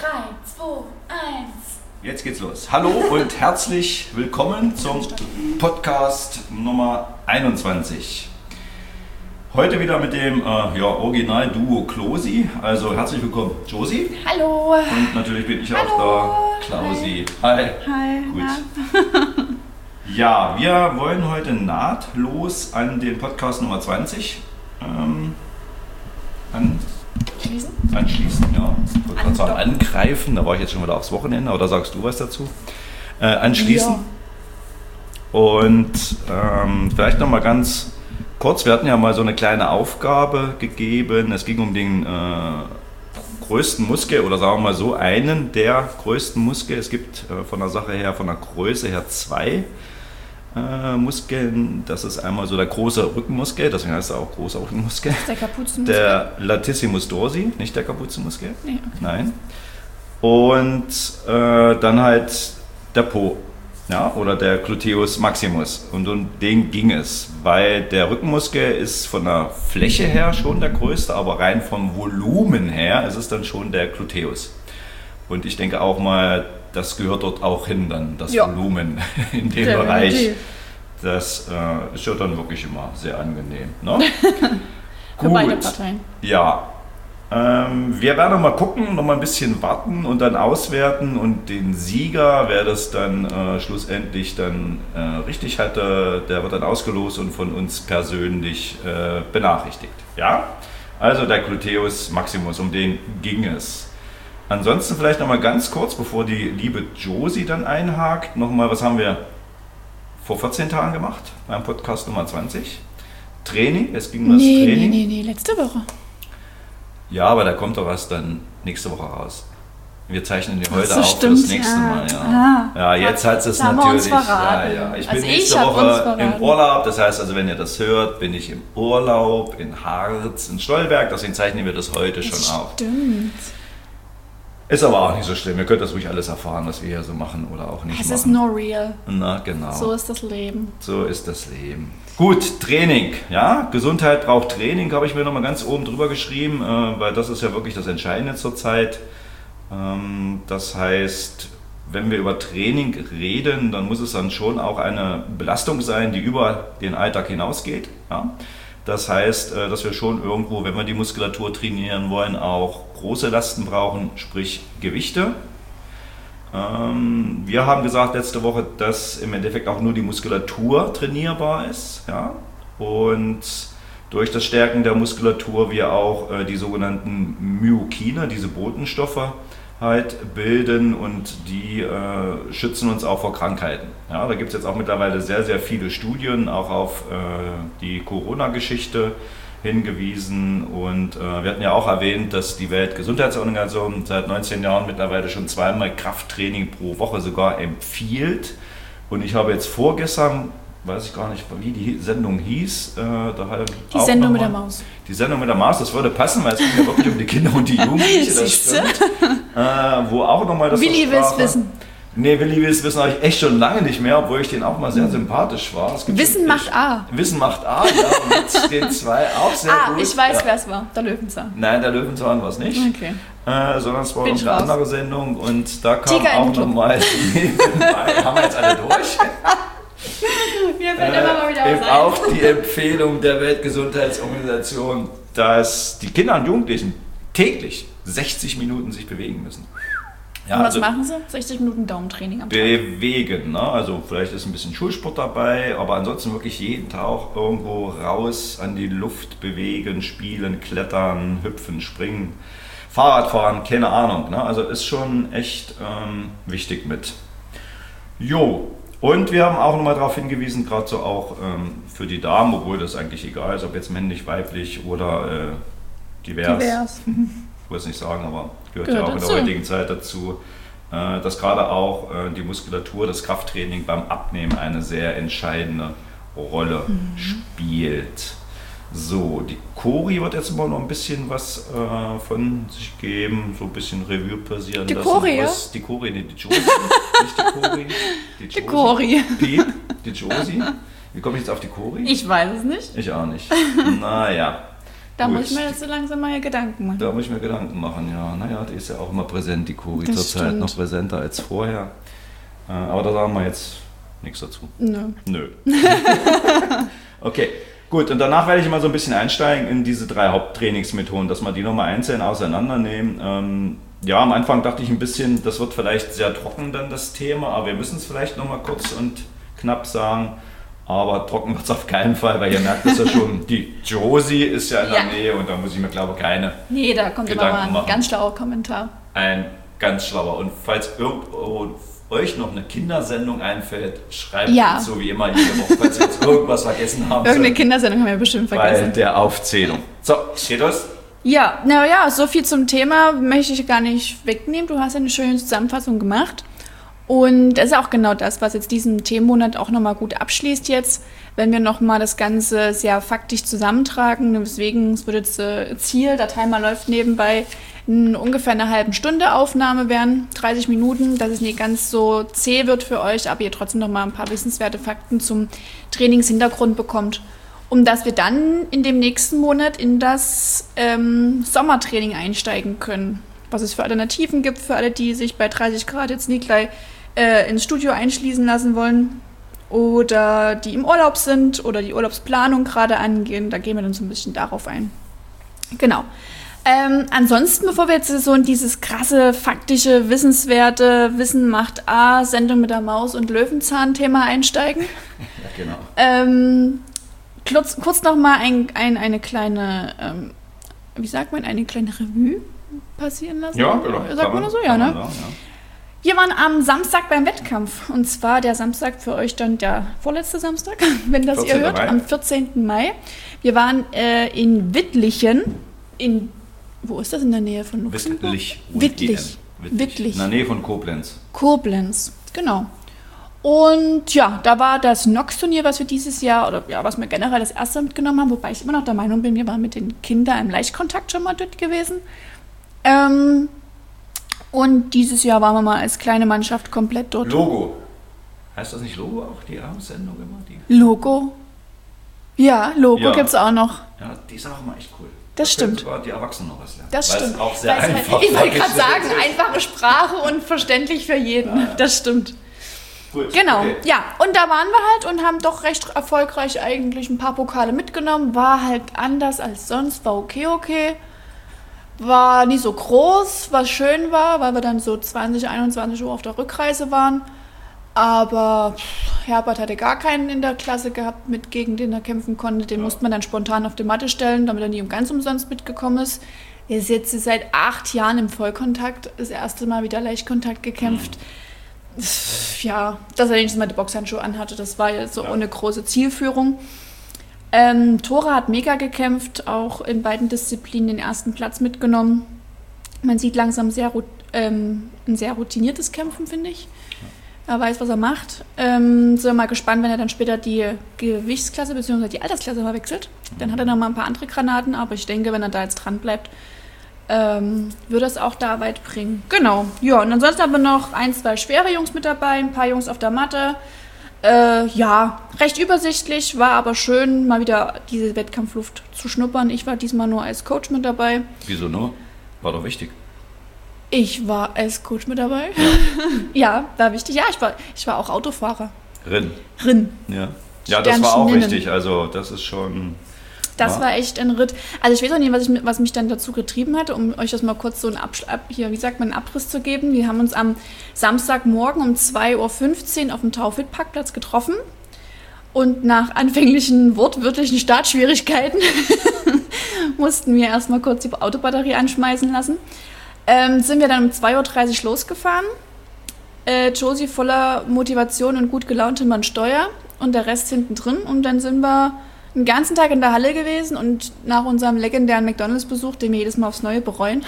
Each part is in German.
2, 1. Jetzt geht's los. Hallo und herzlich willkommen zum Podcast Nummer 21. Heute wieder mit dem Original-Duo Klosi. Also herzlich willkommen, Josie. Hallo. Und natürlich bin ich auch da, Klausi. Hi. Hi. Gut. Ja, wir wollen heute nahtlos an den Podcast Nummer 20 anschließen, ja. Ich wollte gerade sagen, angreifen, da war ich jetzt schon wieder aufs Wochenende, oder sagst du was dazu? Anschließen. Ja. Und vielleicht nochmal ganz kurz, wir hatten ja mal so eine kleine Aufgabe gegeben, es ging um den größten Muskel, oder sagen wir mal so, einen der größten Muskel. Es gibt von der Sache her, von der Größe her zwei Muskeln. Das ist einmal so der große Rückenmuskel, deswegen heißt er auch großer Rückenmuskel. Der Kapuzenmuskel? Der Latissimus dorsi, nicht der Kapuzenmuskel. Nee, okay. Nein. Und dann halt der Po, ja, oder der Gluteus maximus. Und um den ging es, weil der Rückenmuskel ist von der Fläche her schon der größte, aber rein vom Volumen her ist es dann schon der Gluteus. Und ich denke auch mal, das gehört dort auch hin, dann das Volumen in dem Bereich. Das ist ja dann wirklich immer sehr angenehm. Ne? Für beide Parteien. Ja. Wir werden noch mal gucken, noch mal ein bisschen warten und dann auswerten. Und den Sieger, wer das dann schlussendlich dann richtig hatte, der wird dann ausgelost und von uns persönlich benachrichtigt. Ja? Also der Gluteus maximus, um den ging es. Ansonsten vielleicht noch mal ganz kurz, bevor die liebe Josie dann einhakt, noch mal, was haben wir vor 14 Tagen gemacht beim Podcast Nummer 20? Training, es ging um das Training. Nee, letzte Woche. Ja, aber da kommt doch was dann nächste Woche raus. Wir zeichnen die heute so, auf stimmt, fürs nächste Mal. Ja, ja, jetzt hat es natürlich. Ja. Ich bin nächste Woche im Urlaub. Das heißt also, wenn ihr das hört, bin ich im Urlaub in Harz, in Stolberg. Deswegen zeichnen wir das heute schon auf. Stimmt. Ist aber auch nicht so schlimm. Ihr könnt das ruhig alles erfahren, was wir hier so machen oder auch nicht machen. Es ist nur real. Na, genau. So ist das Leben. So ist das Leben. Gut, Training. Ja, Gesundheit braucht Training, habe ich mir nochmal ganz oben drüber geschrieben, weil das ist ja wirklich das Entscheidende zurzeit. Das heißt, wenn wir über Training reden, dann muss es dann schon auch eine Belastung sein, die über den Alltag hinausgeht. Ja? Das heißt, dass wir schon irgendwo, wenn wir die Muskulatur trainieren wollen, auch große Lasten brauchen, sprich Gewichte. Wir haben gesagt letzte Woche, dass im Endeffekt auch nur die Muskulatur trainierbar ist. Ja? Und durch das Stärken der Muskulatur wir auch die sogenannten Myokine, diese Botenstoffe, halt bilden und die schützen uns auch vor Krankheiten. Ja, da gibt es jetzt auch mittlerweile sehr, sehr viele Studien, auch auf die Corona-Geschichte hingewiesen. Und wir hatten ja auch erwähnt, dass die Weltgesundheitsorganisation seit 19 Jahren mittlerweile schon zweimal Krafttraining pro Woche sogar empfiehlt. Und ich habe jetzt vorgestern, weiß ich gar nicht, wie die Sendung hieß. Die Sendung mit der Maus. Die Sendung mit der Maus, das würde passen, weil es geht ja wirklich um die Kinder und die Jugendlichen. Das stimmt. Wo auch nochmal das Willi will es wissen. Nee, Willi will es wissen, habe ich echt schon lange nicht mehr, obwohl ich den auch mal sehr sympathisch war. Wissen macht A. Wissen macht A, ja, und mit den zwei auch sehr gut. Ich weiß, wer es war, der Löwenzahn. Nein, der Löwenzahn war es nicht. Okay. Sondern es war eine andere Sendung und da kam auch nochmal nebenbei, haben wir jetzt alle durch. Mir fällt immer mal wieder was ein. Auch die Empfehlung der Weltgesundheitsorganisation, dass die Kinder und Jugendlichen täglich 60 Minuten sich bewegen müssen. Ja, und was machen sie? 60 Minuten Daumentraining am Tag? Bewegen, ne? Also vielleicht ist ein bisschen Schulsport dabei, aber ansonsten wirklich jeden Tag irgendwo raus an die Luft bewegen, spielen, klettern, hüpfen, springen, Fahrradfahren, keine Ahnung. Ne? Also ist schon echt wichtig mit. Jo. Und wir haben auch nochmal darauf hingewiesen, gerade so auch für die Damen, obwohl das eigentlich egal ist, ob jetzt männlich, weiblich oder divers. Ich will es nicht sagen, aber gehört ja auch dazu. In der heutigen Zeit dazu, dass gerade auch die Muskulatur, das Krafttraining beim Abnehmen eine sehr entscheidende Rolle spielt. So, die Cori wird jetzt mal noch ein bisschen was von sich geben, so ein bisschen Revue passieren lassen. Cori, ja? Die Cori, nee, die Josie, nicht die Cori. Die Cori. Die Josie. Wie komme ich jetzt auf die Cori? Ich weiß es nicht. Ich auch nicht. Naja. Da muss ich mir jetzt so langsam mal Gedanken machen. Da muss ich mir Gedanken machen, ja. Naja, die ist ja auch immer präsent, die Cori, zurzeit stimmt. noch präsenter als vorher. Aber da sagen wir jetzt nichts dazu. Nö. Okay, gut. Und danach werde ich mal so ein bisschen einsteigen in diese 3 Haupttrainingsmethoden, dass wir die nochmal einzeln auseinandernehmen. Ja, am Anfang dachte ich ein bisschen, das wird vielleicht sehr trocken dann das Thema, aber wir müssen es vielleicht nochmal kurz und knapp sagen. Aber trocken wird es auf keinen Fall, weil ihr merkt es ja schon, die Josie ist ja in der Nähe und da muss ich mir, glaube ich, keine Nee, da kommt Gedanken immer mal ein ganz schlauer Kommentar. Ein ganz schlauer. Und falls irgendwo euch noch eine Kindersendung einfällt, schreibt uns so wie immer jede Woche, falls wir jetzt irgendwas vergessen haben. Irgendeine Kindersendung haben wir bestimmt vergessen. Bei der Aufzählung. So, geht das? Ja, naja, so viel zum Thema möchte ich gar nicht wegnehmen. Du hast ja eine schöne Zusammenfassung gemacht. Und das ist auch genau das, was jetzt diesen Themenmonat auch nochmal gut abschließt jetzt, wenn wir nochmal das Ganze sehr faktisch zusammentragen. Deswegen, es wird jetzt Ziel, der Timer läuft nebenbei, ungefähr eine halbe Stunde Aufnahme werden, 30 Minuten, dass es nicht ganz so zäh wird für euch, aber ihr trotzdem nochmal ein paar wissenswerte Fakten zum Trainingshintergrund bekommt, um dass wir dann in dem nächsten Monat in das Sommertraining einsteigen können. Was es für Alternativen gibt, für alle, die sich bei 30 Grad jetzt nicht gleich ins Studio einschließen lassen wollen oder die im Urlaub sind oder die Urlaubsplanung gerade angehen. Da gehen wir dann so ein bisschen darauf ein. Genau. Ansonsten, bevor wir jetzt so in dieses krasse, faktische, wissenswerte Wissen macht Sendung mit der Maus und Löwenzahn-Thema einsteigen. Ja, genau. Kurz nochmal eine kleine, wie sagt man, eine kleine Revue passieren lassen? Ja, genau. Sagt man das so? Ja, ne? Sagen, ja. Wir waren am Samstag beim Wettkampf. Und zwar der Samstag für euch dann der vorletzte Samstag, wenn das ihr hört, Mai. Am 14. Mai. Wir waren in Wittlichen. Wo ist das in der Nähe von Luxemburg? Wittlich. In der Nähe von Koblenz. Koblenz, genau. Und ja, da war das NOX-Turnier, was wir dieses Jahr, oder ja, was wir generell das erste mitgenommen haben, wobei ich immer noch der Meinung bin, wir waren mit den Kindern im Leichtkontakt schon mal dort gewesen. Und dieses Jahr waren wir mal als kleine Mannschaft komplett dort. Logo. Heißt das nicht Logo auch, die Abendsendung immer? Logo? Ja, Logo gibt's auch noch. Ja, die ist auch mal echt cool. Das stimmt. Sogar die Erwachsenen noch was lernen. Das stimmt. Auch sehr einfach. Ich wollte gerade sagen, einfache Sprache und verständlich für jeden. Ja. Das stimmt. Gut, genau, okay. Ja. Und da waren wir halt und haben doch recht erfolgreich eigentlich ein paar Pokale mitgenommen. War halt anders als sonst, war okay. War nie so groß, was schön war, weil wir dann so 20, 21 Uhr auf der Rückreise waren. Aber Herbert hatte gar keinen in der Klasse gehabt, gegen den er kämpfen konnte. Den musste man dann spontan auf die Matte stellen, damit er nie ganz umsonst mitgekommen ist. Er ist jetzt seit 8 Jahren im Vollkontakt, das erste Mal wieder Leichtkontakt gekämpft. Ja, dass er wenigstens mal die Boxhandschuhe anhatte, das war jetzt so ohne große Zielführung. Tora hat mega gekämpft, auch in beiden Disziplinen den ersten Platz mitgenommen. Man sieht langsam ein sehr routiniertes Kämpfen, finde ich. Er weiß, was er macht. Sind wir mal gespannt, wenn er dann später die Gewichtsklasse bzw. die Altersklasse verwechselt. Dann hat er noch mal ein paar andere Granaten, aber ich denke, wenn er da jetzt dran bleibt, würde es auch da weit bringen. Genau, ja, und ansonsten haben wir noch 1, 2 schwere Jungs mit dabei, ein paar Jungs auf der Matte. Ja, recht übersichtlich, war aber schön, mal wieder diese Wettkampfluft zu schnuppern. Ich war diesmal nur als Coach mit dabei. Wieso nur? War doch wichtig. Ich war als Coach mit dabei. Ja, war wichtig. Ja, ich war auch Autofahrer. Rin. Ja, das war auch wichtig. Also das ist schon... Das war echt ein Ritt. Also ich weiß auch nicht, was mich dann dazu getrieben hatte, um euch das mal kurz so einen Abriss zu geben. Wir haben uns am Samstagmorgen um 2:15 Uhr auf dem Taufit-Parkplatz getroffen. Und nach anfänglichen wortwörtlichen Startschwierigkeiten mussten wir erstmal kurz die Autobatterie anschmeißen lassen. Sind wir dann um 2:30 Uhr losgefahren. Josie voller Motivation und gut gelaunt hinter dem Steuer und der Rest hinten drin. Und dann sind wir den ganzen Tag in der Halle gewesen und nach unserem legendären McDonalds-Besuch, den wir jedes Mal aufs Neue bereuen,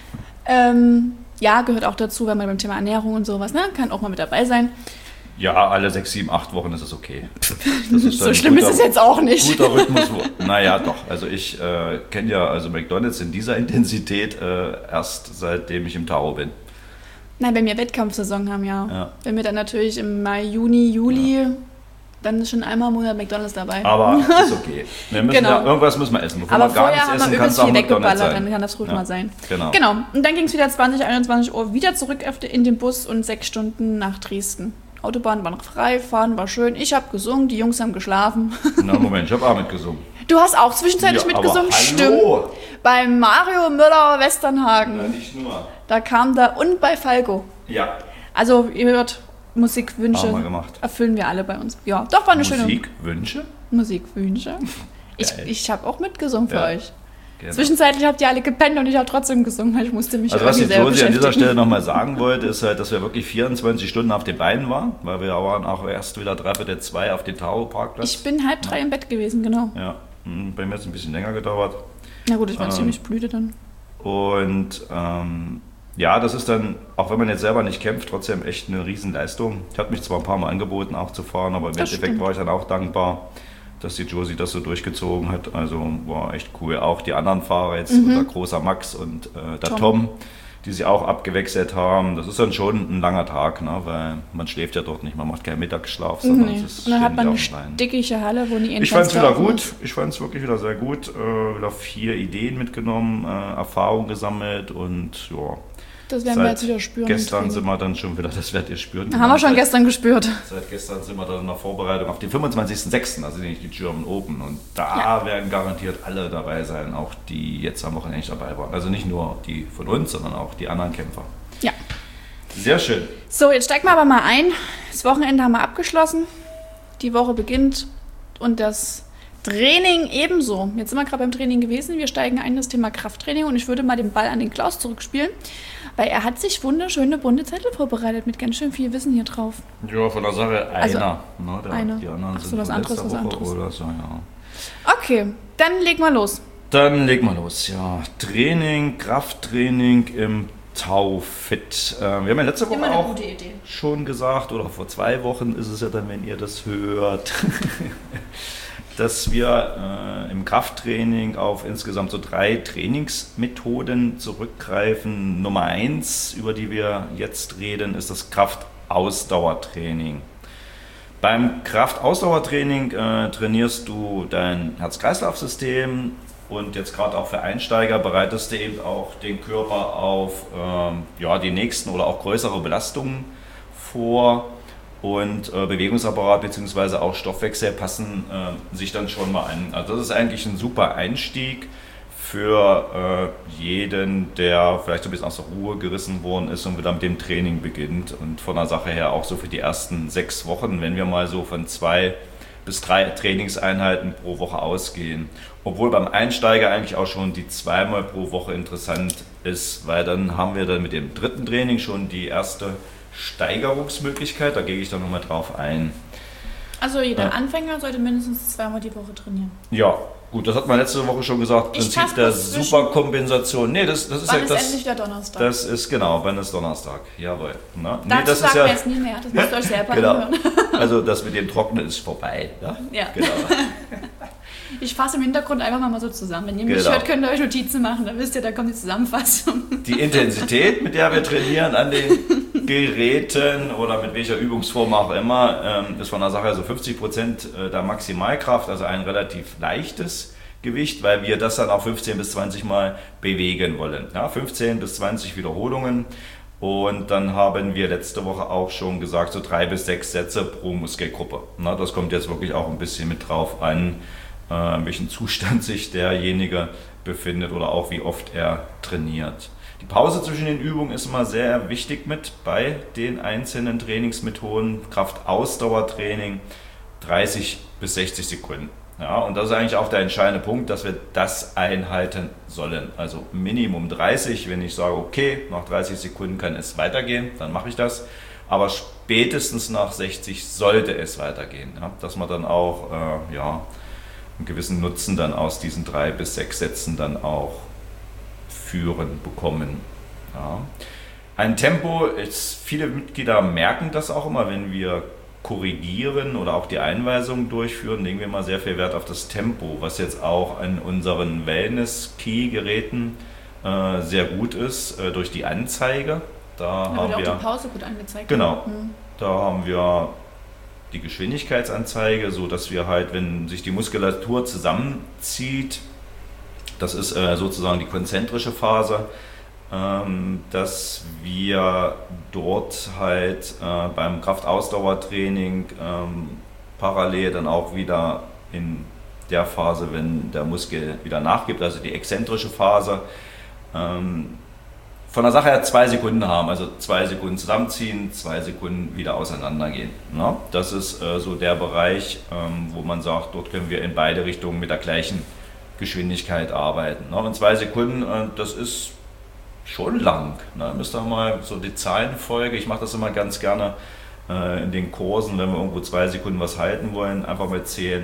ja, gehört auch dazu, wenn man beim Thema Ernährung und sowas, ne, kann auch mal mit dabei sein. Ja, alle 6, 7, 8 Wochen ist es okay. Das ist so schlimm ist es jetzt auch nicht. Guter Rhythmus. Naja, doch. Also ich kenne ja McDonalds in dieser Intensität erst seitdem ich im Taro bin. Nein, wenn wir Wettkampfsaison haben, ja. Wenn wir dann natürlich im Mai, Juni, Juli Dann ist schon einmal im Monat McDonald's dabei. Aber ist okay. Wir müssen Genau. irgendwas müssen wir essen. Bevor Aber wir gar vorher nichts haben essen, wir kann es übelst auch viel McDonald's weggeballert, sein. dann kann das ruhig mal sein. Genau. Genau. Und dann ging es wieder 20, 21 Uhr wieder zurück in den Bus und 6 Stunden nach Dresden. Autobahn war noch frei, fahren war schön. Ich habe gesungen, die Jungs haben geschlafen. Na Moment, ich habe auch mitgesungen. Du hast auch zwischenzeitlich Ja, mitgesungen, aber stimmt. hallo. Bei Mario Müller-Westernhagen. Ja, nicht nur. Da kam da und bei Falco. Ja, Also ihr hört, Musikwünsche haben wir gemacht. erfüllen wir alle bei uns. Ja, doch war eine schöne Musikwünsche? Musikwünsche. Geil. Ich habe auch mitgesungen für Ja. euch. Genau. Zwischenzeitlich habt ihr alle gepennt und ich habe trotzdem gesungen, weil ich musste mich Also was irgendwie die selber Josie an dieser beschäftigen. Stelle nochmal sagen wollte, ist halt, dass wir wirklich 24 Stunden auf den Beinen waren, weil wir waren auch erst wieder 3/4 auf den Tao-Parkplatz. Ich bin 2:30 im Bett gewesen, genau. Ja, bei mir hat es ein bisschen länger gedauert. Na gut, ich war ziemlich blüde dann. Und ja, das ist dann, auch wenn man jetzt selber nicht kämpft, trotzdem echt eine Riesenleistung. Ich hatte mich zwar ein paar Mal angeboten, auch zu fahren, aber im Das Endeffekt stimmt. war ich dann auch dankbar, dass die Josie das so durchgezogen hat. Also war echt cool. Auch die anderen Fahrer jetzt, unser großer Max und der Tom, die sie auch abgewechselt haben. Das ist dann schon ein langer Tag, ne? Weil man schläft ja dort nicht, man macht keinen Mittagsschlaf, sondern Nee. es ist Und dann hat man eine ständig auf dem Bein. stickige Halle, wo nie Ich fand es wieder gut. Ich fand es wirklich wieder sehr gut. Wieder 4 Ideen mitgenommen, Erfahrung gesammelt und ja. Das werden wir jetzt wieder spüren. im Gestern Training. sind wir dann schon wieder, das werdet ihr spüren. Haben wir schon gestern gespürt. Seit gestern sind wir dann in der Vorbereitung auf den 25.06., also nicht die German Open. Und da werden garantiert alle dabei sein, auch die jetzt am Wochenende nicht dabei waren. Also nicht nur die von uns, sondern auch die anderen Kämpfer. Ja. Sehr schön. So, jetzt steigen wir aber mal ein. Das Wochenende haben wir abgeschlossen. Die Woche beginnt und das Training ebenso. Jetzt sind wir gerade beim Training gewesen. Wir steigen ein in das Thema Krafttraining und ich würde mal den Ball an den Klaus zurückspielen, weil er hat sich wunderschöne bunte Zettel vorbereitet mit ganz schön viel Wissen hier drauf. Ja, von der Sache Also, einer. Ne, einer. Die anderen Ach so, sind was von anderes, letzter was Woche anderes. oder so, ja. Okay, dann legen wir los. Dann legen wir los, ja. Training, Krafttraining im Taufit. Wir haben ja letzte Woche Immer eine auch gute Idee. schon gesagt, oder vor 2 Wochen ist es ja dann, wenn ihr das hört, dass wir im Krafttraining auf insgesamt so 3 Trainingsmethoden zurückgreifen. Nummer 1, über die wir jetzt reden, ist das Kraftausdauertraining. Beim Kraftausdauertraining trainierst du dein Herz-Kreislauf-System und jetzt gerade auch für Einsteiger bereitest du eben auch den Körper auf die nächsten oder auch größere Belastungen vor. Und Bewegungsapparat bzw. auch Stoffwechsel passen sich dann schon mal an. Also das ist eigentlich ein super Einstieg für jeden, der vielleicht so ein bisschen aus der Ruhe gerissen worden ist und wieder mit dem Training beginnt. Und von der Sache her auch so für die ersten 6 Wochen, wenn wir mal so von 2 bis 3 Trainingseinheiten pro Woche ausgehen. Obwohl beim Einsteiger eigentlich auch schon die 2-mal pro Woche interessant ist, weil dann haben wir dann mit dem 3. Training schon die erste Steigerungsmöglichkeit, da gehe ich dann nochmal drauf ein. Also jeder Ja. Anfänger sollte mindestens 2-mal die Woche trainieren. Ja, gut, das hat man letzte Woche schon gesagt, Ich Prinzip fasse der das zwischen- Superkompensation. Nee, das ist Wann ja ist das. endlich der Donnerstag? Das ist genau, wann ist Donnerstag? Jawohl. Na? Nee, Dazu das ist sagen ja, wir jetzt nie mehr, das müsst ihr euch selber genau. anhören. Also das mit dem Trocknen ist vorbei. Ja? Ja. Genau. Ich fasse im Hintergrund einfach mal so zusammen. Wenn ihr mich Genau. hört, könnt ihr euch Notizen machen, dann wisst ihr, da kommt die Zusammenfassung. Die Intensität, mit der wir trainieren an den Geräten oder mit welcher Übungsform auch immer, ist von der Sache so 50% der Maximalkraft, also ein relativ leichtes Gewicht, weil wir das dann auch 15 bis 20 Mal bewegen wollen. Ja, 15 bis 20 Wiederholungen. Und dann haben wir letzte Woche auch schon gesagt, so 3 bis 6 Sätze pro Muskelgruppe. Na, das kommt jetzt wirklich auch ein bisschen mit drauf an, in welchem Zustand sich derjenige befindet oder auch wie oft er trainiert. Die Pause zwischen den Übungen ist immer sehr wichtig mit bei den einzelnen Trainingsmethoden. Kraft-Ausdauertraining 30 bis 60 Sekunden. Ja, und das ist eigentlich auch der entscheidende Punkt, dass wir das einhalten sollen. Also Minimum 30, wenn ich sage, okay, nach 30 Sekunden kann es weitergehen, dann mache ich das. Aber spätestens nach 60 sollte es weitergehen. Ja, dass man dann auch einen gewissen Nutzen dann aus diesen 3 bis 6 Sätzen dann auch bekommen. Ja. Ein Tempo ist, viele Mitglieder merken das auch immer, wenn wir korrigieren oder auch die Einweisungen durchführen, legen wir mal sehr viel Wert auf das Tempo, was jetzt auch an unseren Wellness-Key-Geräten sehr gut ist, durch die Anzeige. Da Da haben wird auch wir die Pause gut angezeigt. Genau. Mhm. Da haben wir die Geschwindigkeitsanzeige, so dass wir halt, wenn sich die Muskulatur zusammenzieht, das ist sozusagen die konzentrische Phase, dass wir dort halt beim Kraftausdauertraining parallel dann auch wieder in der Phase, wenn der Muskel wieder nachgibt, also die exzentrische Phase, von der Sache her 2 Sekunden haben, also 2 Sekunden zusammenziehen, 2 Sekunden wieder auseinandergehen. Ne? Das ist so der Bereich, wo man sagt, dort können wir in beide Richtungen mit der gleichen Geschwindigkeit arbeiten. Ne? Und 2 Sekunden, das ist schon lang. Ne? Müsst ihr mal so die Zahlenfolge, ich mache das immer ganz gerne in den Kursen, wenn wir irgendwo 2 Sekunden was halten wollen, einfach mal zählen,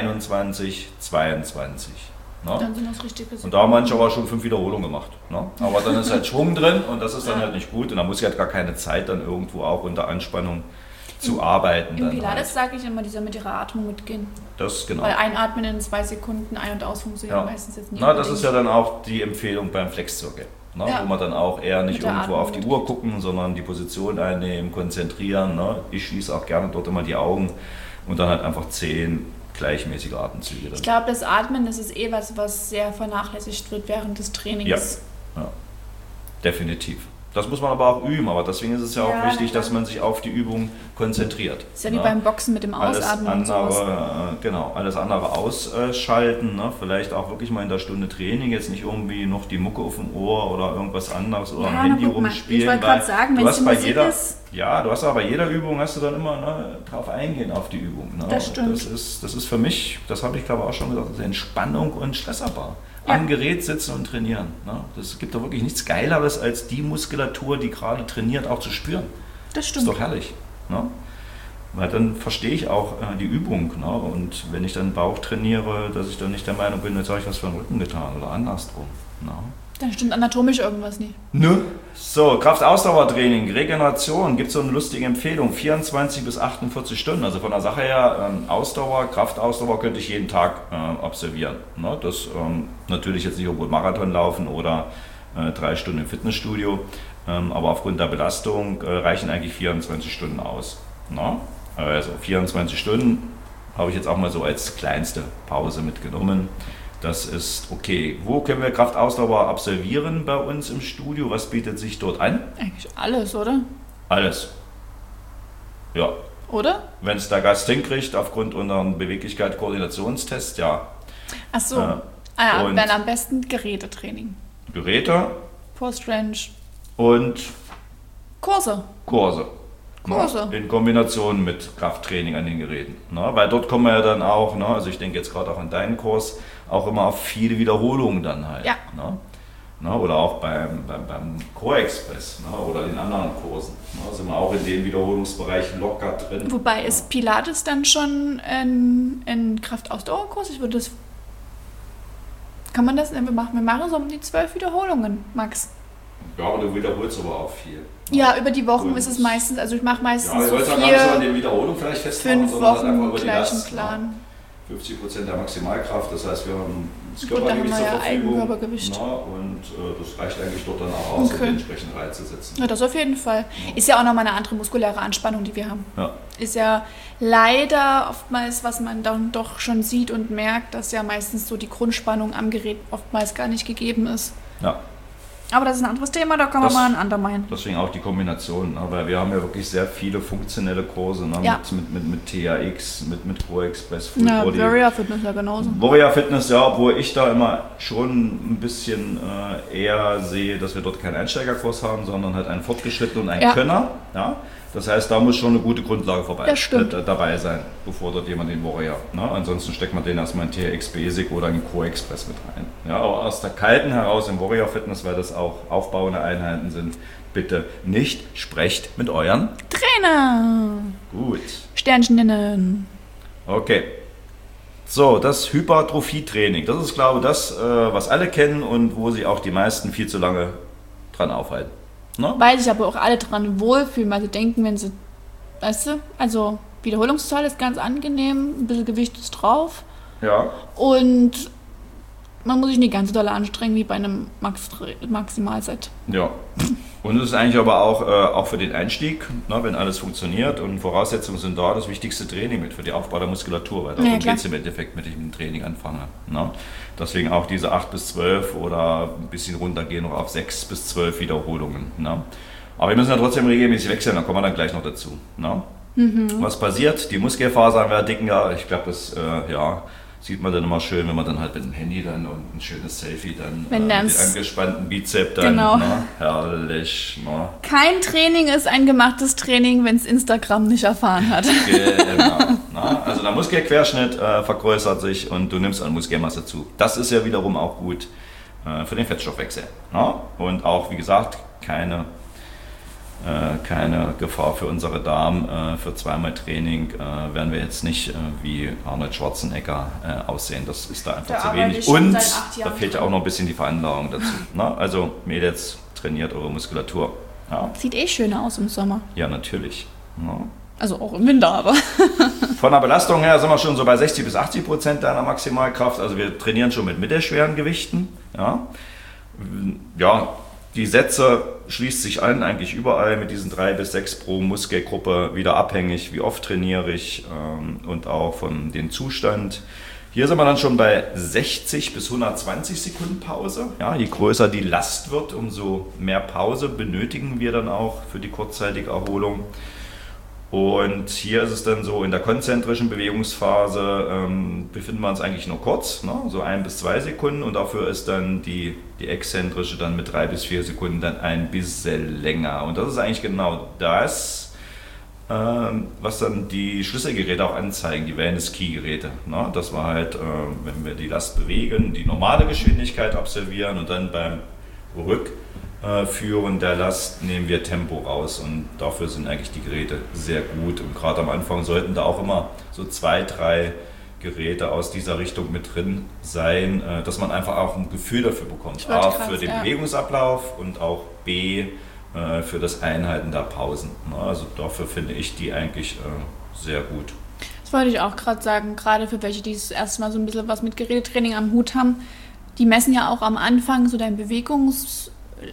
21, 22. Ne? Dann sind das richtige Sekunden. Und da haben manche aber schon 5 Wiederholungen gemacht. Ne? Aber dann ist halt Schwung drin und das ist dann halt nicht gut und da muss ich halt gar keine Zeit dann irgendwo auch unter Anspannung zu arbeiten. Im Pilates sage ich immer, die soll mit ihrer Atmung mitgehen. Das genau. Weil einatmen in 2 Sekunden, ein- und aus funktioniert meistens jetzt nicht. Na, das ist ja dann auch die Empfehlung beim Flexzirkel. Ne? Ja. Wo man dann auch eher nicht irgendwo auf die Uhr gucken, sondern die Position einnehmen, konzentrieren. Ne? Ich schließe auch gerne dort immer die Augen und dann halt einfach 10 gleichmäßige Atemzüge. Ich glaube, das Atmen, das ist was sehr vernachlässigt wird während des Trainings. Ja, definitiv. Das muss man aber auch üben, aber deswegen ist es ja auch wichtig, dass man sich auf die Übung konzentriert. Das ist ja wie beim Boxen mit dem Ausatmen alles andere, genau, alles andere ausschalten, ne? Vielleicht auch wirklich mal in der Stunde Training, jetzt nicht irgendwie noch die Mucke auf dem Ohr oder irgendwas anderes oder am Handy rumspielen. Ich wollte gerade sagen, wenn es die Musik ist... Ja, du hast aber bei jeder Übung, hast du dann immer drauf eingehen auf die Übung. Ne? Das stimmt. Das ist für mich, das habe ich glaube auch schon gesagt, Entspannung und Stressabbau. Am Gerät sitzen und trainieren. Ne? Das gibt doch wirklich nichts Geileres, als die Muskulatur, die gerade trainiert, auch zu spüren. Das stimmt. Ist doch herrlich. Ne? Weil dann verstehe ich auch die Übung. Ne? Und wenn ich dann Bauch trainiere, dass ich dann nicht der Meinung bin, jetzt habe ich was für den Rücken getan oder andersrum. Ne? Dann stimmt anatomisch irgendwas nicht. Nö. So, Kraftausdauertraining, Regeneration, gibt es so eine lustige Empfehlung, 24 bis 48 Stunden. Also von der Sache her, Ausdauer, Kraftausdauer könnte ich jeden Tag observieren. Ne? Das natürlich jetzt nicht irgendwo Marathon laufen oder 3 Stunden im Fitnessstudio, aber aufgrund der Belastung reichen eigentlich 24 Stunden aus. Ne? Also 24 Stunden habe ich jetzt auch mal so als kleinste Pause mitgenommen. Das ist okay. Wo können wir Kraftausdauer absolvieren bei uns im Studio? Was bietet sich dort an? Eigentlich alles, oder? Alles. Ja. Oder? Wenn es der Gast hinkriegt, aufgrund unseren Beweglichkeit-Koordinationstests, ja. Ach so. Dann am besten Gerätetraining. Geräte. Post-Range. Und Kurse. Ne? In Kombination mit Krafttraining an den Geräten. Ne? Weil dort kommen wir ja dann auch, ne? Also ich denke jetzt gerade auch an deinen Kurs, auch immer auf viele Wiederholungen dann halt. Ja. Ne? Oder auch beim Core Express, ne? Oder in anderen Kursen. Ne? Sind wir auch in dem Wiederholungsbereich locker drin. Wobei ist Pilates dann schon ein Kraftausdauerkurs? Ich würde das... Kann man das? Wir machen so um die 12 Wiederholungen, Max. Ja, aber du wiederholst aber auch viel. Ja, über die Wochen ist es meistens, also ich mache meistens so 4, an den Wiederholungen vielleicht festmachen, 5 Wochen gleichen Plan. 50% der Maximalkraft, das heißt, wir haben das Gut, da haben Körpergewicht wir zur ja Verfügung. Eigenkörpergewicht. Und das reicht eigentlich dort dann auch aus, um die entsprechenden Reize zu setzen. Ja, das auf jeden Fall. Ist ja auch nochmal eine andere muskuläre Anspannung, die wir haben. Ja. Ist ja leider oftmals, was man dann doch schon sieht und merkt, dass ja meistens so die Grundspannung am Gerät oftmals gar nicht gegeben ist. Ja. Aber das ist ein anderes Thema, da kann man mal ein andermal. Deswegen auch die Kombination, ne? Weil wir haben ja wirklich sehr viele funktionelle Kurse, ne? Ja. mit THX, mit Core Express, Full Body. Warrior Fitness ja genauso. Warrior Fitness, ja, obwohl ich da immer schon ein bisschen eher sehe, dass wir dort keinen Einsteigerkurs haben, sondern halt einen Fortgeschrittenen und einen Könner. Ja? Das heißt, da muss schon eine gute Grundlage dabei sein, bevor dort jemand den Warrior. Ne? Ansonsten steckt man den erstmal in THX Basic oder in Core Express mit rein. Ja, aber aus der kalten heraus im Warrior Fitness, weil das auch aufbauende Einheiten sind, bitte nicht sprecht mit euren Trainer. Gut. Sternchen nennen. Okay. So, das Hypertrophie-Training. Das ist, glaube ich, das, was alle kennen und wo sich auch die meisten viel zu lange dran aufhalten. Ne? Weil sich aber auch alle dran wohlfühlen, weil sie denken, wenn sie, weißt du, also Wiederholungszahl ist ganz angenehm, ein bisschen Gewicht ist drauf. Ja. Und man muss sich nicht ganz so doll anstrengen wie bei einem Maximalset. Ja. Und es ist eigentlich aber auch für den Einstieg, ne, wenn alles funktioniert und Voraussetzungen sind da, das wichtigste Training mit für die Aufbau der Muskulatur, weil darum geht es im Endeffekt, wenn ich mit dem Training anfange. Ne. Deswegen auch diese 8 bis 12 oder ein bisschen runtergehen noch auf 6 bis 12 Wiederholungen. Ne. Aber wir müssen ja trotzdem regelmäßig wechseln, da kommen wir dann gleich noch dazu. Ne. Was passiert? Die Muskelfasern werden dicker. Ich glaube, das sieht man dann immer schön, wenn man dann halt mit dem Handy dann und ein schönes Selfie dann mit dem angespannten Bizep dann. Genau. Ne, herrlich. Ne. Kein Training ist ein gemachtes Training, wenn es Instagram nicht erfahren hat. Genau. Ne. Also der Muskelquerschnitt vergrößert sich und du nimmst an Muskelmasse zu. Das ist ja wiederum auch gut für den Fettstoffwechsel. Ne. Und auch, wie gesagt, keine Gefahr für unsere Darm. Für zweimal Training werden wir jetzt nicht wie Arnold Schwarzenegger aussehen. Das ist da einfach zu wenig. Und da fehlt ja auch noch ein bisschen die Veranlagung dazu. Na, also Mädels, trainiert eure Muskulatur. Ja. Sieht schöner aus im Sommer. Ja, natürlich. Ja. Also auch im Winter, aber. Von der Belastung her sind wir schon so bei 60-80% deiner Maximalkraft. Also wir trainieren schon mit mittelschweren Gewichten. Ja. Die Sätze schließt sich an, eigentlich überall mit diesen 3 bis 6 pro Muskelgruppe, wieder abhängig, wie oft trainiere ich und auch von dem Zustand. Hier sind wir dann schon bei 60 bis 120 Sekunden Pause. Ja, je größer die Last wird, umso mehr Pause benötigen wir dann auch für die kurzzeitige Erholung. Und hier ist es dann so, in der konzentrischen Bewegungsphase befinden wir uns eigentlich nur kurz, ne? So 1 bis 2 Sekunden und dafür ist dann die exzentrische dann mit 3 bis 4 Sekunden dann ein bisschen länger. Und das ist eigentlich genau das, was dann die Schlüsselgeräte auch anzeigen, die Wellness-Key-Geräte. Ne? Dass wir halt, wenn wir die Last bewegen, die normale Geschwindigkeit absolvieren und dann beim Rückführen der Last nehmen wir Tempo raus und dafür sind eigentlich die Geräte sehr gut und gerade am Anfang sollten da auch immer so 2, 3 Geräte aus dieser Richtung mit drin sein, dass man einfach auch ein Gefühl dafür bekommt. A, für den Bewegungsablauf und auch B, für das Einhalten der Pausen. Also dafür finde ich die eigentlich sehr gut. Das wollte ich auch gerade sagen, gerade für welche, die das erste Mal so ein bisschen was mit Gerätetraining am Hut haben, die messen ja auch am Anfang so dein Bewegungslänge,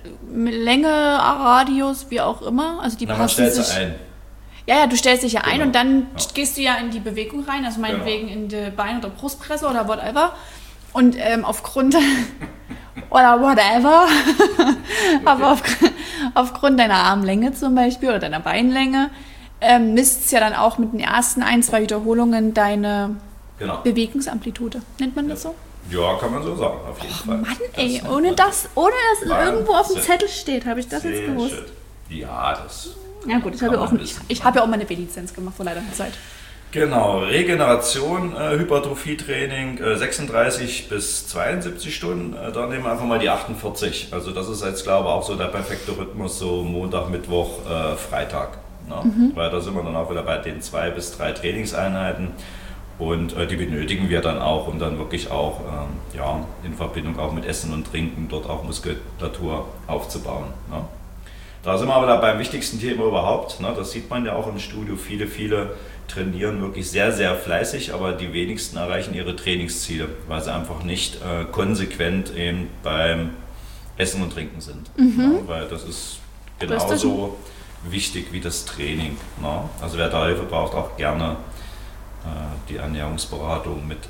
Radius, wie auch immer. Also die passen sich ein. Ja, du stellst dich ja ein und dann gehst du ja in die Bewegung rein, also meinetwegen in die Bein- oder Brustpresse oder whatever. Und aufgrund oder whatever, aber aufgrund deiner Armlänge zum Beispiel oder deiner Beinlänge misst es ja dann auch mit den ersten 1, 2 Wiederholungen deine Bewegungsamplitude. Nennt man das so? Ja, kann man so sagen, auf jeden Fall. Mann, ey, ohne dass es irgendwo auf dem Zettel steht, habe ich das jetzt gewusst. Ja, das... Ja gut, ich habe ja auch meine B-Lizenz gemacht vor leider Zeit. Genau, Regeneration, Hypertrophie-Training, 36 bis 72 Stunden, da nehmen wir einfach mal die 48. Also das ist jetzt, glaube ich, auch so der perfekte Rhythmus, so Montag, Mittwoch, Freitag. Ne? Weil da sind wir dann auch wieder bei den 2 bis 3 Trainingseinheiten und die benötigen wir dann auch, um dann wirklich auch in Verbindung auch mit Essen und Trinken dort auch Muskulatur aufzubauen. Ne? Da sind wir aber beim wichtigsten Thema überhaupt. Ne? Das sieht man ja auch im Studio. Viele trainieren wirklich sehr, sehr fleißig, aber die wenigsten erreichen ihre Trainingsziele, weil sie einfach nicht konsequent eben beim Essen und Trinken sind. Ne? Weil das ist genauso wichtig wie das Training. Ne? Also wer da Hilfe braucht, auch gerne die Ernährungsberatung mit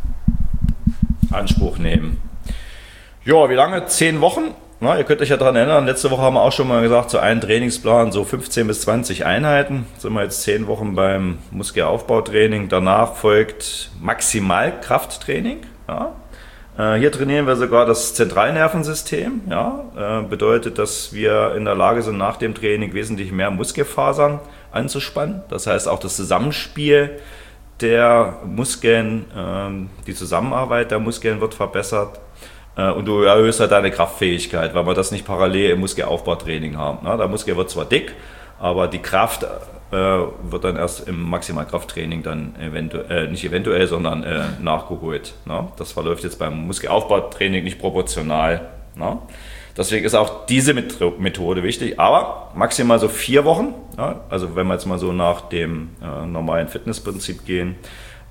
in Anspruch nehmen. Ja, wie lange? 10 Wochen? Na, ihr könnt euch ja daran erinnern, letzte Woche haben wir auch schon mal gesagt, so ein Trainingsplan, so 15 bis 20 Einheiten. Sind wir jetzt 10 Wochen beim Muskelaufbautraining. Danach folgt Maximalkrafttraining. Ja. Hier trainieren wir sogar das Zentralnervensystem. Ja. Bedeutet, dass wir in der Lage sind, nach dem Training wesentlich mehr Muskelfasern anzuspannen. Das heißt, auch das Zusammenspiel der Muskeln, die Zusammenarbeit der Muskeln wird verbessert. Und du erhöhst halt deine Kraftfähigkeit, weil wir das nicht parallel im Muskelaufbautraining haben. Der Muskel wird zwar dick, aber die Kraft wird dann erst im Maximalkrafttraining dann sondern nachgeholt. Das verläuft jetzt beim Muskelaufbautraining nicht proportional. Deswegen ist auch diese Methode wichtig, aber maximal so 4 Wochen. Also wenn wir jetzt mal so nach dem normalen Fitnessprinzip gehen,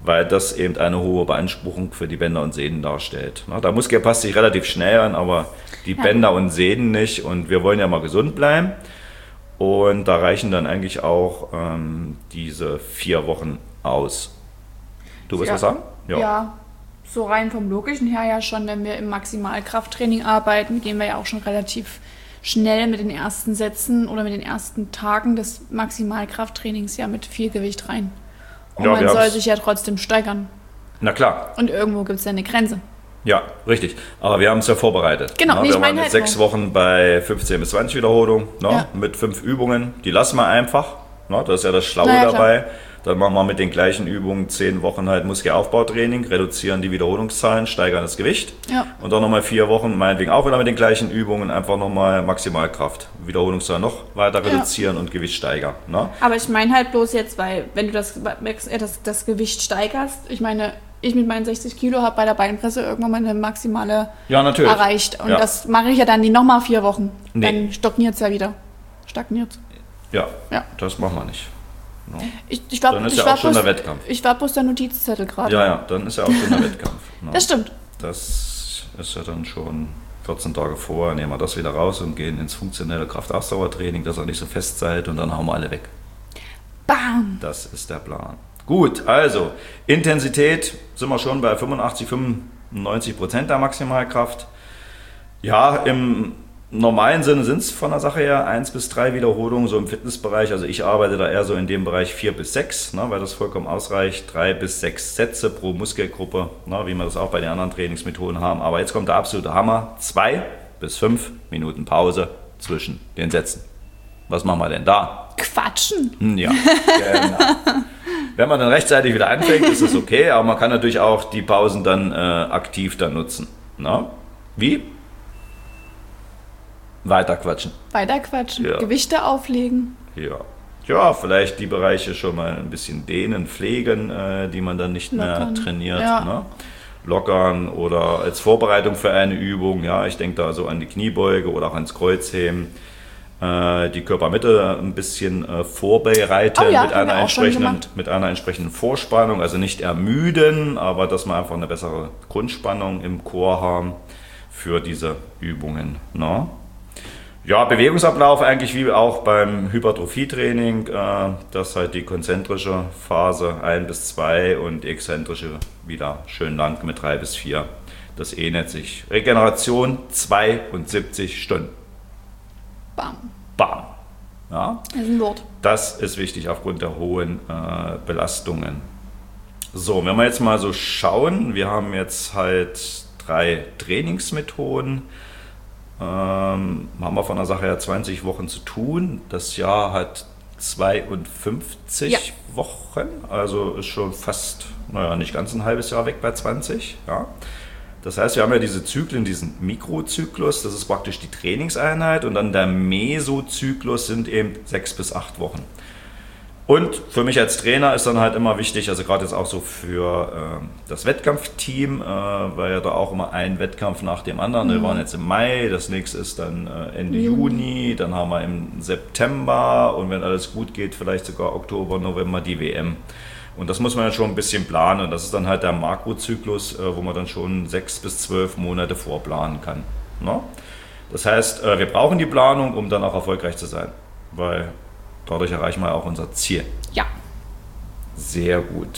weil das eben eine hohe Beanspruchung für die Bänder und Sehnen darstellt. Der Muskel passt sich relativ schnell an, aber die Bänder und Sehnen nicht. Und wir wollen ja mal gesund bleiben. Und da reichen dann eigentlich auch diese 4 Wochen aus. Du willst was sagen? Ja, so rein vom Logischen her ja schon, wenn wir im Maximalkrafttraining arbeiten, gehen wir ja auch schon relativ schnell mit den ersten Sätzen oder mit den ersten Tagen des Maximalkrafttrainings ja mit viel Gewicht rein. Und man soll sich ja trotzdem steigern. Na klar. Und irgendwo gibt es ja eine Grenze. Ja, richtig. Aber wir haben es ja vorbereitet. Genau, wir waren jetzt 6 Wochen bei 15 bis 20 Wiederholungen mit 5 Übungen. Die lassen wir einfach. Das ist ja das Schlaue dabei. Klar. Dann machen wir mit den gleichen Übungen 10 Wochen halt Muskelaufbautraining, reduzieren die Wiederholungszahlen, steigern das Gewicht. Ja. Und dann nochmal 4 Wochen, meinetwegen auch wieder mit den gleichen Übungen, einfach nochmal Maximalkraft. Wiederholungszahlen noch weiter reduzieren und Gewicht steigern. Aber ich meine halt bloß jetzt, weil wenn du das Gewicht steigerst, ich meine, ich mit meinen 60 Kilo habe bei der Beinpresse irgendwann mal eine maximale erreicht. Und das mache ich ja dann die nochmal 4 Wochen. Nee. Dann stagniert es ja wieder. Ja, das machen wir nicht. No. Dann ist ja auch schon der Wettkampf. Ich war bloß der Notizzettel gerade. Ja, dann ist ja auch schon der Wettkampf. No. Das stimmt. Das ist ja dann schon 14 Tage vorher, nehmen wir das wieder raus und gehen ins funktionelle Kraftausdauertraining, dass er nicht so fest seid und dann hauen wir alle weg. Bam! Das ist der Plan. Gut, also Intensität sind wir schon bei 85-95% der Maximalkraft. Ja, im normalen Sinne sind es von der Sache her 1 bis 3 Wiederholungen, so im Fitnessbereich. Also ich arbeite da eher so in dem Bereich 4 bis 6, weil das vollkommen ausreicht. 3 bis 6 Sätze pro Muskelgruppe, wie wir das auch bei den anderen Trainingsmethoden haben. Aber jetzt kommt der absolute Hammer. 2 bis 5 Minuten Pause zwischen den Sätzen. Was machen wir denn da? Quatschen. Ja, genau. Wenn man dann rechtzeitig wieder anfängt, ist das okay. Aber man kann natürlich auch die Pausen dann aktiv dann nutzen. Wie? Weiterquatschen. Ja. Gewichte auflegen. Ja, vielleicht die Bereiche schon mal ein bisschen dehnen, pflegen, die man dann nicht mehr trainiert. Lockern oder als Vorbereitung für eine Übung. Ja, ich denke da so an die Kniebeuge oder auch ans Kreuzheben. Die Körpermitte ein bisschen vorbereiten mit einer entsprechenden Vorspannung. Also nicht ermüden, aber dass wir einfach eine bessere Grundspannung im Core haben für diese Übungen. Ja, Bewegungsablauf eigentlich wie auch beim Hypertrophietraining, dass halt die konzentrische Phase 1 bis 2 und die exzentrische wieder schön lang mit 3 bis 4. Das ähnelt sich. Regeneration 72 Stunden. Bam. Ja, das ist ein Wort. Das ist wichtig aufgrund der hohen Belastungen. So, wenn wir jetzt mal so schauen, wir haben jetzt halt 3 Trainingsmethoden. Haben wir von der Sache her 20 Wochen zu tun. Das Jahr hat 52 Wochen, also ist schon fast, nicht ganz ein halbes Jahr weg bei 20. Ja. Das heißt, wir haben ja diese Zyklen, diesen Mikrozyklus, das ist praktisch die Trainingseinheit, und dann der Mesozyklus sind eben 6 bis 8 Wochen. Und für mich als Trainer ist dann halt immer wichtig, also gerade jetzt auch so für das Wettkampfteam, weil ja da auch immer ein Wettkampf nach dem anderen. Wir waren jetzt im Mai, das nächste ist dann Ende Juni, dann haben wir im September und wenn alles gut geht, vielleicht sogar Oktober, November die WM. Und das muss man ja schon ein bisschen planen. Das ist dann halt der Makrozyklus, wo man dann schon 6 bis 12 Monate vorplanen kann. Das heißt, wir brauchen die Planung, um dann auch erfolgreich zu sein, weil dadurch erreichen wir auch unser Ziel. Ja. Sehr gut.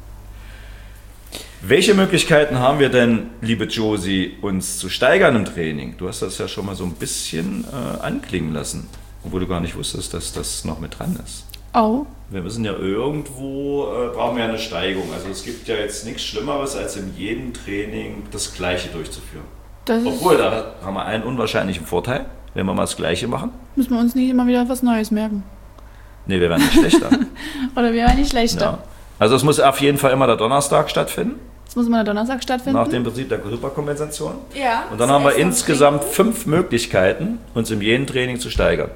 Welche Möglichkeiten haben wir denn, liebe Josie, uns zu steigern im Training? Du hast das ja schon mal so ein bisschen anklingen lassen, obwohl du gar nicht wusstest, dass das noch mit dran ist. Oh. Wir müssen ja irgendwo, brauchen wir eine Steigerung. Also es gibt ja jetzt nichts Schlimmeres, als in jedem Training das Gleiche durchzuführen. Obwohl, da haben wir einen unwahrscheinlichen Vorteil, wenn wir mal das Gleiche machen. Müssen wir uns nicht immer wieder was Neues merken. Nee, wir werden nicht schlechter. Oder wir werden nicht schlechter. Ja. Also es muss auf jeden Fall immer der Donnerstag stattfinden. Es muss immer der Donnerstag stattfinden. Nach dem Prinzip der Hyperkompensation. Ja. Und dann haben wir insgesamt 5 Möglichkeiten, uns in jedem Training zu steigern.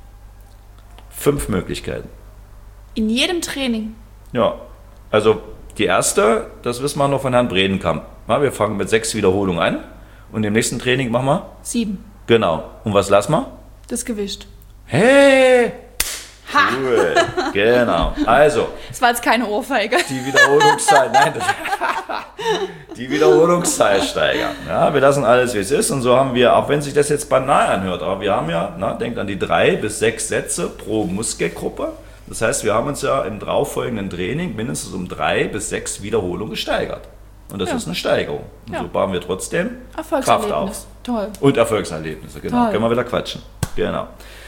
5 Möglichkeiten. In jedem Training? Ja. Also die erste, das wissen wir noch von Herrn Bredenkamp. Ja, wir fangen mit 6 Wiederholungen an und im nächsten Training machen wir? 7. Genau. Und was lassen wir? Das Gewicht. Hey! Cool, genau. Also, Das war jetzt keine Ohrfeige. die Wiederholungszahl, nein, die Wiederholungszahl steigern. Ja, wir lassen alles, wie es ist. Und so haben wir, auch wenn sich das jetzt banal anhört, aber wir haben ja, denkt an die 3 bis 6 Sätze pro Muskelgruppe. Das heißt, wir haben uns ja im darauffolgenden Training mindestens um 3 bis 6 Wiederholungen gesteigert. Und das ist eine Steigerung. Und so bauen wir trotzdem Kraft auf. Toll. Und Erfolgserlebnisse, genau. Toll. Können wir wieder quatschen. Genau.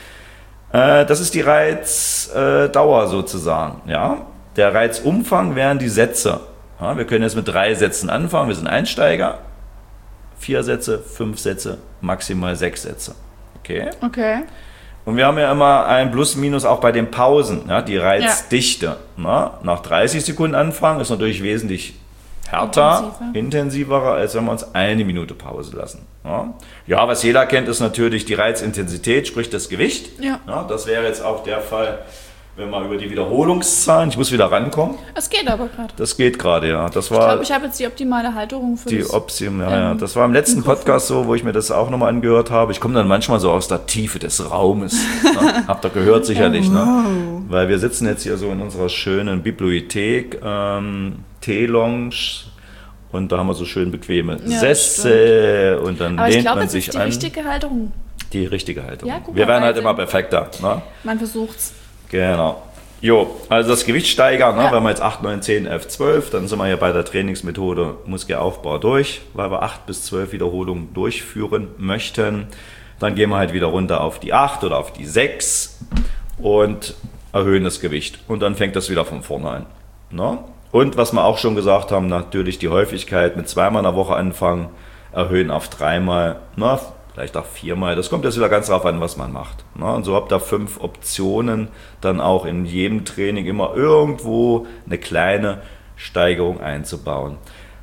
Das ist die Reizdauer sozusagen. Ja? Der Reizumfang wären die Sätze. Ja, wir können jetzt mit 3 Sätzen anfangen. Wir sind Einsteiger. 4 Sätze, 5 Sätze, maximal 6 Sätze. Okay? Okay. Und wir haben ja immer ein Plus-Minus auch bei den Pausen. Ja? Die Reizdichte. Ja? Nach 30 Sekunden anfangen ist natürlich wesentlich härter, intensiver, als wenn wir uns 1 Minute Pause lassen. Ja, was jeder kennt, ist natürlich die Reizintensität, sprich das Gewicht. Ja. Ja, das wäre jetzt auch der Fall, wenn wir über die Wiederholungszahlen, ich muss wieder rankommen. Es geht aber gerade. Das geht gerade, ja. Das Ich war glaube, ich habe jetzt die optimale Halterung für die das. ja. Das war im letzten Podcast so, wo ich mir das auch nochmal angehört habe. Ich komme dann manchmal so aus der Tiefe des Raumes. Ne? Habt ihr gehört sicherlich, ne? Weil wir sitzen jetzt hier so in unserer schönen Bibliothek, Teelounge, und da haben wir so schön bequeme Sessel und dann Aber ich lehnt glaube, man es sich ist die an. richtige Halterung. Die richtige Haltung. Ja, guck Wir mal, werden halt Wahnsinn. immer perfekter. Ne? Man versucht's. Genau. Jo, also das Gewicht steigern, ne? Wenn wir jetzt 8, 9, 10, 11, 12, dann sind wir hier bei der Trainingsmethode Muskelaufbau durch, weil wir 8 bis 12 Wiederholungen durchführen möchten. Dann gehen wir halt wieder runter auf die 8 oder auf die 6 und erhöhen das Gewicht. Und dann fängt das wieder von vorne an. Ne? Und was wir auch schon gesagt haben, natürlich die Häufigkeit mit 2-mal in der Woche anfangen, erhöhen auf 3-mal, na, vielleicht auch 4-mal. Das kommt jetzt wieder ganz darauf an, was man macht. Na, und so habt ihr 5 Optionen, dann auch in jedem Training immer irgendwo eine kleine Steigerung einzubauen.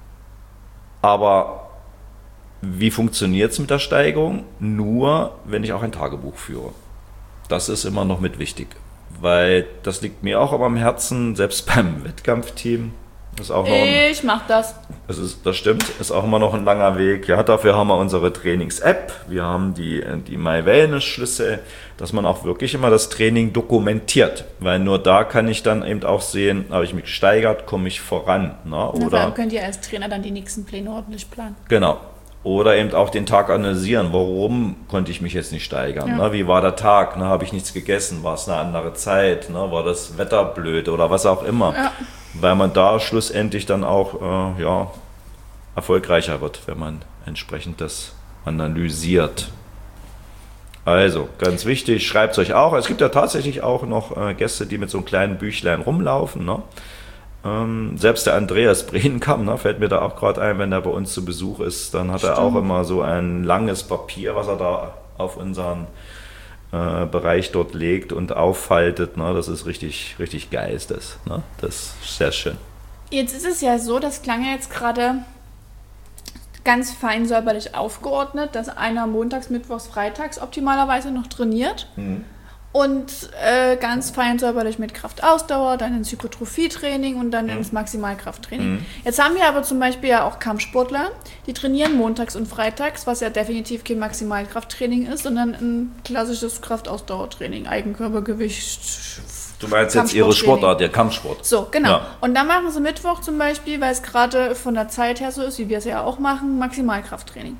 Aber wie funktioniert es mit der Steigerung? Nur, wenn ich auch ein Tagebuch führe. Das ist immer noch mit wichtig. Weil das liegt mir auch immer am Herzen, selbst beim Wettkampfteam. Ist auch noch Ich mach das. das stimmt, ist auch immer noch ein langer Weg. Ja, dafür haben wir unsere Trainings-App, wir haben die MyWellness-Schlüssel, dass man auch wirklich immer das Training dokumentiert. Weil nur da kann ich dann eben auch sehen, habe ich mich gesteigert, komme ich voran. Ne? Vor allem könnt ihr als Trainer dann die nächsten Pläne ordentlich planen. Genau. Oder eben auch den Tag analysieren. Warum konnte ich mich jetzt nicht steigern? Ne? Wie war der Tag? Ne? Habe ich nichts gegessen? War es eine andere Zeit? Ne? War das Wetter blöd oder was auch immer? Ja. Weil man da schlussendlich dann auch erfolgreicher wird, wenn man entsprechend das analysiert. Also, ganz wichtig, schreibt es euch auch. Es gibt ja tatsächlich auch noch Gäste, die mit so einem kleinen Büchlein rumlaufen. Ne? Selbst der Andreas Brehnkamp, ne, fällt mir da auch gerade ein, wenn er bei uns zu Besuch ist, dann hat er auch immer so ein langes Papier, was er da auf unseren Bereich dort legt und auffaltet. Ne, das ist richtig, richtig geil ist das. Ne? Das ist sehr schön. Jetzt ist es ja so, das klang ja jetzt gerade ganz fein säuberlich aufgeordnet, dass einer montags, mittwochs, freitags optimalerweise noch trainiert. Und ganz fein säuberlich mit Kraftausdauer, dann ins Hypertrophie-Training und dann ins Maximalkrafttraining. Jetzt haben wir aber zum Beispiel ja auch Kampfsportler, die trainieren montags und freitags, was ja definitiv kein Maximalkrafttraining ist, sondern ein klassisches Kraftausdauertraining, Eigenkörpergewicht. Du meinst jetzt ihre Sportart, der Kampfsport. So, genau. Ja. Und dann machen sie Mittwoch zum Beispiel, weil es gerade von der Zeit her so ist, wie wir es ja auch machen, Maximalkrafttraining.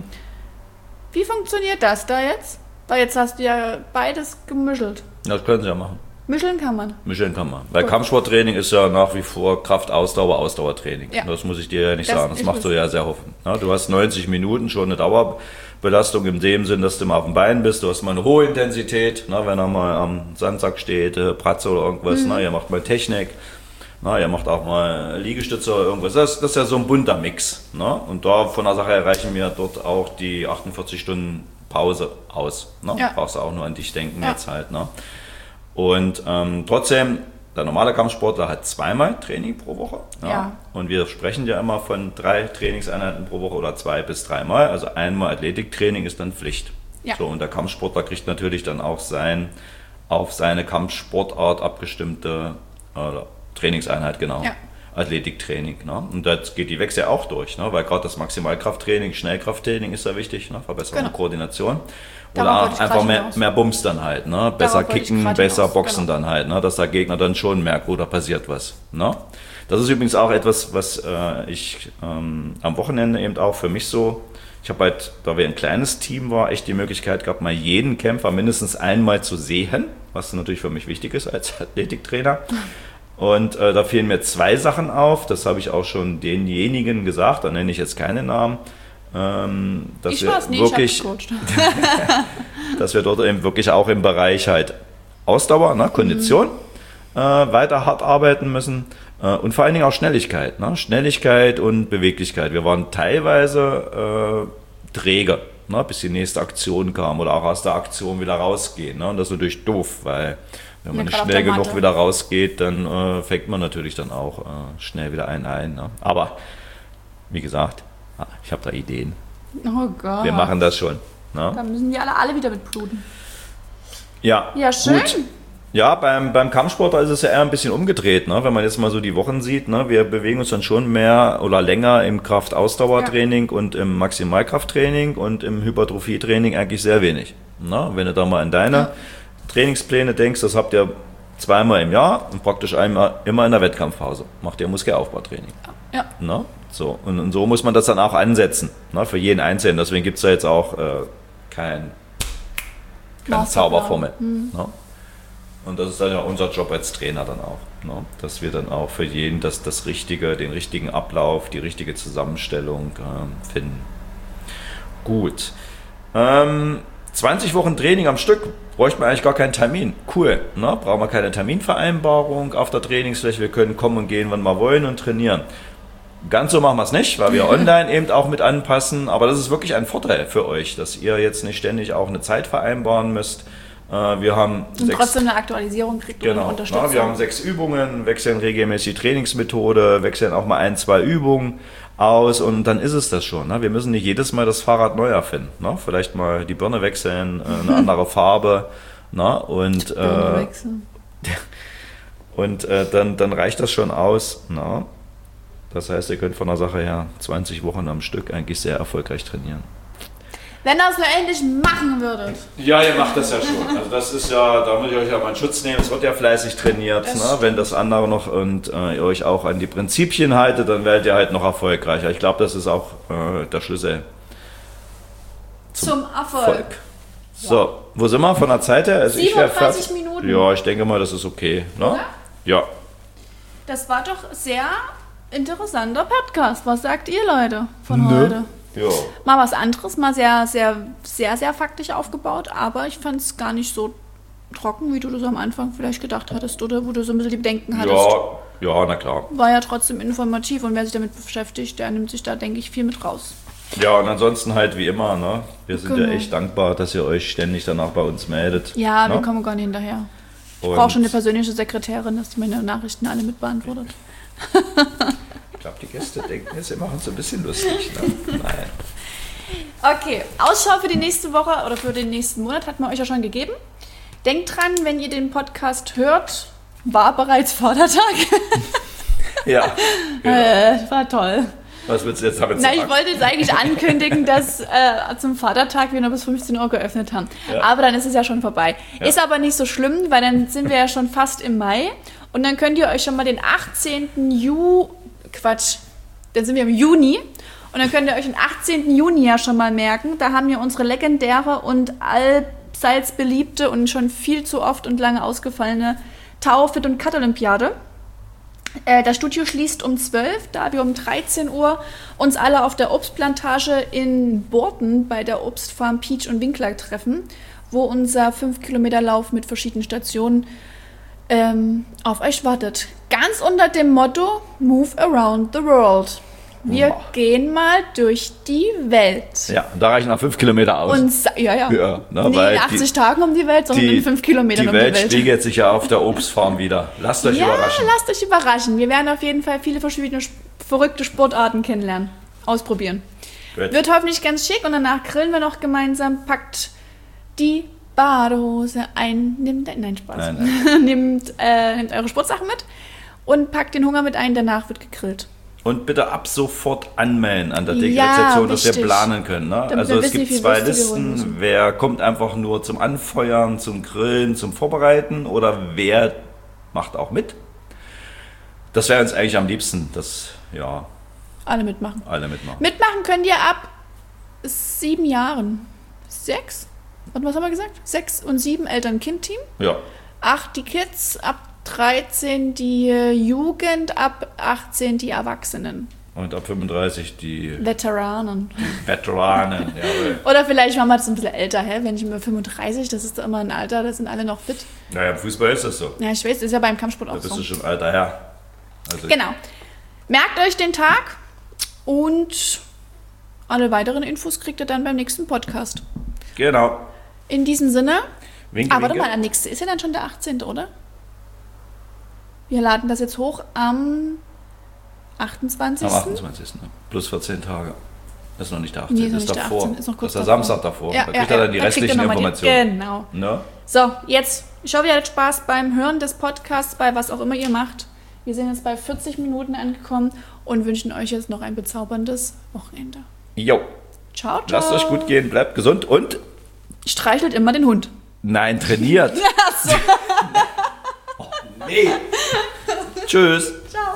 Wie funktioniert das da jetzt? Weil jetzt hast du ja beides gemischelt. Das können sie ja machen. Mischeln kann man. Mischen kann man. Weil Kampfsporttraining ist ja nach wie vor Kraftausdauer, Ausdauertraining. Ja. Das muss ich dir ja nicht Das sagen. Das ist macht so es. ja sehr hoffen. Ja, du hast 90 Minuten schon eine Dauerbelastung in dem Sinn, dass du mal auf dem Bein bist. Du hast mal eine hohe Intensität, na, wenn er mal am Sandsack steht, Pratze oder irgendwas. Na, ihr macht mal Technik. Na, ihr macht auch mal Liegestütze oder irgendwas. Das ist ja so ein bunter Mix. Na? Und da von der Sache erreichen wir dort auch die 48 Stunden Pause aus. Ne? Ja. Brauchst du auch nur an dich denken Ja. jetzt halt. Ne? Und trotzdem, der normale Kampfsportler hat 2-mal Training pro Woche. Ja. Und wir sprechen ja immer von 3 Trainingseinheiten pro Woche oder 2 bis 3-mal. Also einmal Athletiktraining ist dann Pflicht. Ja. So, und der Kampfsportler kriegt natürlich dann auch auf seine Kampfsportart abgestimmte Trainingseinheit, genau. Ja. Athletiktraining. Ne? Und da geht die Wechsel auch durch, ne? Weil gerade das Maximalkrafttraining, Schnellkrafttraining ist ja wichtig, ne? Verbesserung der Genau. Koordination. Darauf wollte ich einfach gerade hinaus. mehr Bums dann halt, ne? Besser Darauf wollte ich kicken, gerade besser hinaus, boxen genau. dann halt, ne? Dass der Gegner dann schon merkt, da passiert was, ne? Das ist übrigens auch etwas, was ich am Wochenende eben auch für mich so, ich habe halt, da wir ein kleines Team war, echt die Möglichkeit gehabt, mal jeden Kämpfer mindestens einmal zu sehen, was natürlich für mich wichtig ist als Athletiktrainer. Und da fielen mir 2 Sachen auf, das habe ich auch schon denjenigen gesagt, da nenne ich jetzt keine Namen, dass Ich wir war es nicht, wirklich, ich habe gecoacht. dass wir dort eben wirklich auch im Bereich halt Ausdauer, ne, Kondition weiter hart arbeiten müssen und vor allen Dingen auch Schnelligkeit, ne? Schnelligkeit und Beweglichkeit. Wir waren teilweise träge, ne, bis die nächste Aktion kam oder auch aus der Aktion wieder rausgehen. Ne? Und das ist natürlich doof, weil wenn man Ja, nicht gerade auf schnell der genug Matte. wieder rausgeht, dann fängt man natürlich dann auch schnell wieder einen ein. Ne? Aber wie gesagt, ich habe da Ideen. Oh Gott. Wir machen das schon. Ne? Da müssen wir alle wieder mit bluten. Ja, Ja, schön. Gut. Ja, beim Kampfsport da ist es ja eher ein bisschen umgedreht. Ne? Wenn man jetzt mal so die Wochen sieht, ne? Wir bewegen uns dann schon mehr oder länger im Kraft-Ausdauertraining und im Maximalkrafttraining und im Hypertrophietraining eigentlich sehr wenig. Ne? Wenn du da mal an deine Trainingspläne denkst, das habt ihr 2-mal im Jahr und praktisch einmal immer in der Wettkampfpause. Macht ihr Muskelaufbautraining. Ja. Ne? So, und so muss man das dann auch ansetzen, ne? Für jeden Einzelnen. Deswegen gibt es da jetzt auch keine Masterplan. Zauberformel. Ne? Und das ist dann ja unser Job als Trainer dann auch, ne? Dass wir dann auch für jeden das Richtige, den richtigen Ablauf, die richtige Zusammenstellung finden. Gut. 20 Wochen Training am Stück bräuchte man eigentlich gar keinen Termin. Cool, ne? Brauchen wir keine Terminvereinbarung auf der Trainingsfläche. Wir können kommen und gehen, wann wir wollen und trainieren. Ganz so machen wir es nicht, weil wir online eben auch mit anpassen. Aber das ist wirklich ein Vorteil für euch, dass ihr jetzt nicht ständig auch eine Zeit vereinbaren müsst. Wir haben Und trotzdem eine Aktualisierung kriegt und Genau, Unterstützung. wir haben 6 Übungen, wechseln regelmäßig die Trainingsmethode, wechseln auch mal 1-2 Übungen aus und dann ist es das schon. Ne? Wir müssen nicht jedes Mal das Fahrrad neu erfinden. Ne? Vielleicht mal die Birne wechseln, eine andere Farbe. Ne? Und dann reicht das schon aus. Ne? Das heißt, ihr könnt von der Sache her 20 Wochen am Stück eigentlich sehr erfolgreich trainieren. Wenn ihr es nur endlich machen würdet. Ja, ihr macht das ja schon. Also das ist ja, da muss ich euch ja mal in Schutz nehmen. Es wird ja fleißig trainiert. Ne? Wenn das andere noch und ihr euch auch an die Prinzipien haltet, dann werdet ihr halt noch erfolgreicher. Ich glaube, das ist auch der Schlüssel Zum Erfolg. So, wo sind wir von der Zeit her? Also ich wär 37 fertig. Minuten. Ja, ich denke mal, das ist okay. Ne? Oder? Ja. Das war doch sehr interessanter Podcast. Was sagt ihr, Leute, von heute? Ja. Mal was anderes, mal sehr, sehr, sehr, sehr faktisch aufgebaut, aber ich fand es gar nicht so trocken, wie du das am Anfang vielleicht gedacht hattest oder wo du so ein bisschen die Bedenken hattest. Ja, na klar. War ja trotzdem informativ und wer sich damit beschäftigt, der nimmt sich da, denke ich, viel mit raus. Ja, und ansonsten halt wie immer, ne? Wir sind ja Genau. echt dankbar, dass ihr euch ständig danach bei uns meldet. Ja, ne? wir kommen gar nicht hinterher. Ich Und brauche schon eine persönliche Sekretärin, dass die meine Nachrichten alle mit beantwortet. ich glaube, die Gäste denken jetzt, wir machen es so ein bisschen lustig. Ne? Nein. Okay, Ausschau für die nächste Woche oder für den nächsten Monat hat man euch ja schon gegeben. Denkt dran, wenn ihr den Podcast hört, war bereits Vatertag. Ja, genau. War toll. Was willst du jetzt damit Na, sagen? ich wollte jetzt eigentlich ankündigen, dass zum Vatertag wir nur bis 15 Uhr geöffnet haben. Ja. Aber dann ist es ja schon vorbei. Ja. Ist aber nicht so schlimm, weil dann sind wir ja schon fast im Mai. Und dann könnt ihr euch schon mal den 18. Dann sind wir im Juni. Und dann könnt ihr euch den 18. Juni ja schon mal merken. Da haben wir unsere legendäre und allseits beliebte und schon viel zu oft und lange ausgefallene Tauerfit- und Cut-Olympiade. Das Studio schließt um 12, da wir um 13 Uhr uns alle auf der Obstplantage in Borten bei der Obstfarm Peach und Winkler treffen, wo unser 5-Kilometer-Lauf mit verschiedenen Stationen auf euch wartet. Ganz unter dem Motto Move Around the World. Wir gehen mal durch die Welt. Ja, da reichen nach 5 Kilometer aus. Und ja. Ja, ne, Nicht weil in 80 Tagen um die Welt, sondern in 5 Kilometern die um die Welt Welt. spiegelt sich ja auf der Obstfarm wieder. Lasst euch Ja, überraschen. lasst euch überraschen. Wir werden auf jeden Fall viele verschiedene verrückte Sportarten kennenlernen. Ausprobieren. Gut. Wird hoffentlich ganz schick und danach grillen wir noch gemeinsam. Packt die Badehose ein. Nein, Spaß. Nein. nehmt eure Sportsachen mit und packt den Hunger mit ein. Danach wird gegrillt. Und bitte ab sofort anmelden an der Ja, Rezeption, dass wir wichtig. planen können. Ne? Damit Also wir es wissen, gibt wie viel 2 Würste wir holen Listen. müssen. Wer kommt einfach nur zum Anfeuern, zum Grillen, zum Vorbereiten oder wer macht auch mit? Das wäre uns eigentlich am liebsten, dass ja, Alle mitmachen. alle mitmachen. Mitmachen könnt ihr ab 7 Jahren. 6? Und was haben wir gesagt? 6 und 7 Eltern-Kind-Team. Ja, 8 die Kids, ab 13 die Jugend, ab 18 die Erwachsenen. und ab 35 die Veteranen. Veteranen. Jawohl. Oder vielleicht machen wir das ein bisschen älter, hä? Wenn ich mir 35, das ist doch immer ein Alter, da sind alle noch fit. Naja, im Fußball ist das so. Ja, ich weiß, ist ja beim Kampfsport Da auch bist so. du schon alter Herr. Also, Genau. Merkt euch den Tag und alle weiteren Infos kriegt ihr dann beim nächsten Podcast. Genau. In diesem Sinne. Winke, Aber warte winke. mal, der nächste ist ja dann schon der 18., oder? Wir laden das jetzt hoch am 28. Am 28. Ne? Plus 14 Tage. Das ist noch nicht der 18. Nee, ist noch das ist nicht der davor. 18., ist noch kurz das ist der davor. Samstag davor. Ja, da kriegt er dann die da kriegt ihr restlichen noch mal die- Informationen. Genau. Ne? So, jetzt. Ich hoffe, ihr hattet Spaß beim Hören des Podcasts, bei was auch immer ihr macht. Wir sind jetzt bei 40 Minuten angekommen und wünschen euch jetzt noch ein bezauberndes Wochenende. Jo, Ciao, ciao. lasst euch gut gehen, bleibt gesund und Streichelt immer den Hund. nein, trainiert. Ach so. Nee. Tschüss. Ciao.